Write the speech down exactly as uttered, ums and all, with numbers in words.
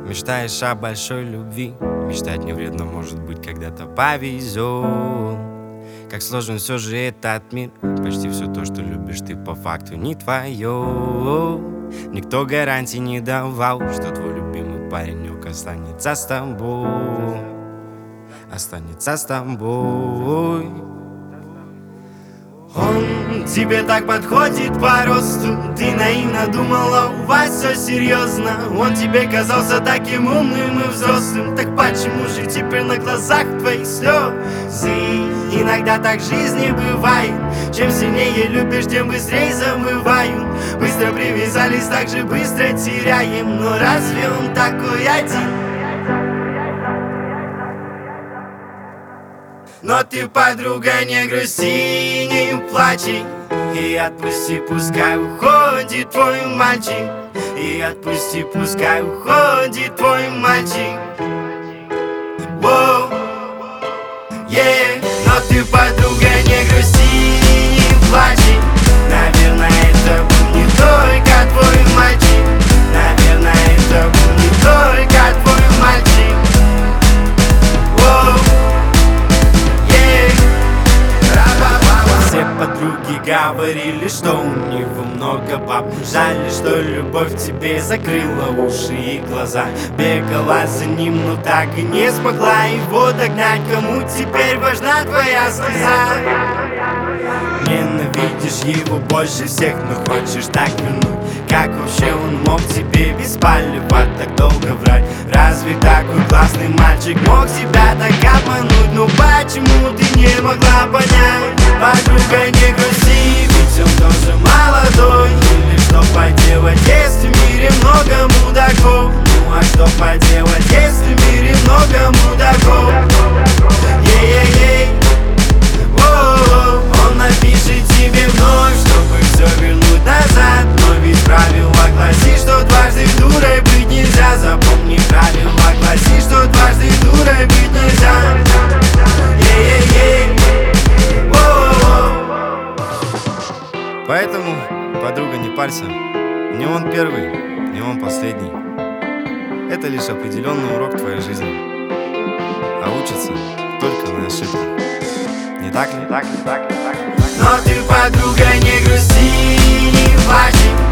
Мечтаешь о большой любви, мечтать не вредно, может быть, когда-то повезет. Как сложен все же этот мир, почти все то, что любишь ты, по факту не твое. Никто гарантий не давал, что твой любимый паренек останется с тобой, останется с тобой. Он тебе так подходит по росту, ты наивно думала, у вас все серьезно. Он тебе казался таким умным и взрослым, так почему же теперь на глазах твоих слезы? Иногда так в жизни бывает, чем сильнее любишь, тем быстрее забывают. Быстро привязались, так же быстро теряем, но разве он такой один? Но ты, подруга, не грусти, не плачь, и отпусти, пускай уходит твой мальчик. И отпусти, пускай уходит твой мальчик. Воу, yeah. Но ты, подруга, не грусти, не плачь. Наверное, это был не только твой мальчик. Наверное, это был не только твой мальчик. Воу. Все подруги говорили, что у него много баб. Жаль, что любовь тебе закрыла уши и глаза. Бегала за ним, но так и не смогла его догнать. Кому теперь важна твоя слеза? Ненавидишь его больше всех, но хочешь так вернуть. Как вообще он мог тебе без палева так долго врать? Разве такой классный мальчик мог тебя так обмануть? Ну почему ты не могла понять? Подруга, не грусти, ведь он тоже молодой. Или что поделать, если в мире много мудаков? Ну а что поделать, если в мире много мудаков? Ей-ей-ей, о-о-о. Он напишет тебе вновь, чтобы все вернуть назад. Но ведь правило гласит, что дважды дурой быть нельзя. Запомни, правило гласит, что дважды дурой быть нельзя. Ей-ей-ей, о-о-о. Поэтому, подруга, не парься. Не он первый, не он последний. Это лишь определенный урок твоей жизни. А учится только на ошибках. Не так ли? Так ли, так ли, так ли, так ли? Но ты, подруга, не грусти, не плачь.